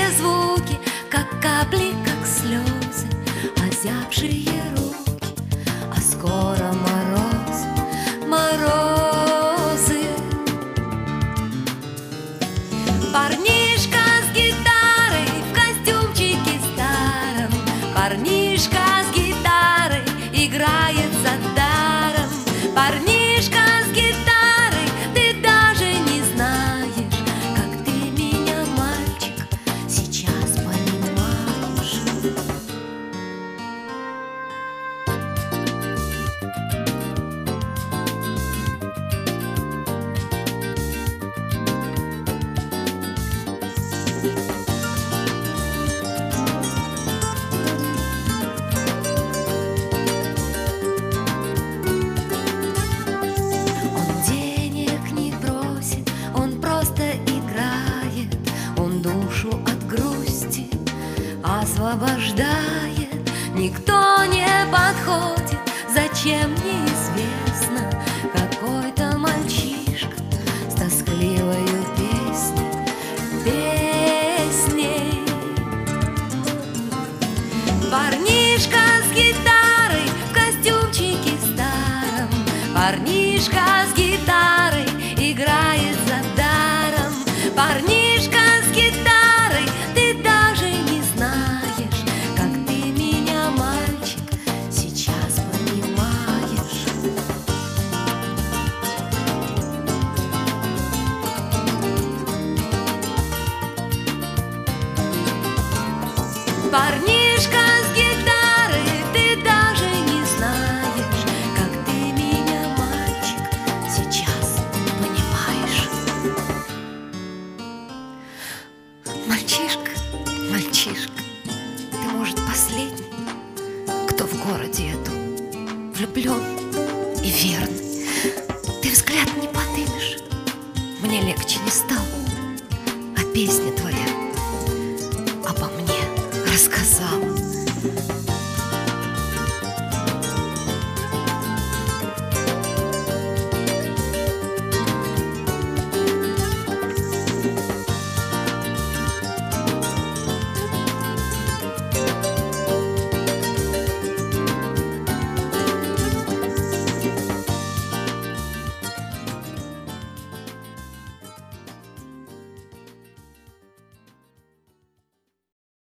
тихие звуки, как капли, как слезы, озябшие руки, а скоро мороз, морозы. Парнишка с гитарой в костюмчике старом, парнишка с гитарой играет за даром. Парнишка с гитарой, ты даже не знаешь, как ты меня, мальчик, сейчас понимаешь. Он денег не просит, он просто играет, он душу от грусти освобождает. Никто не подходит, зачем неизвестно. Какой-то мальчишка с тоскливою песней. Парнишка с гитарой в костюмчике старом, парнишка с гитарой играет за даром. Парнишка с гитарой, ты даже не знаешь, как ты меня, мальчик, сейчас понимаешь. Парнишка с гитарой, ты даже не знаешь, как ты меня, мальчик, сейчас понимаешь. Мальчишка, мальчишка, ты, может, последний, кто в городе эту влюблен и верный. Ты взгляд не подымешь, мне легче не стало, а песня твоя обо мне рассказала.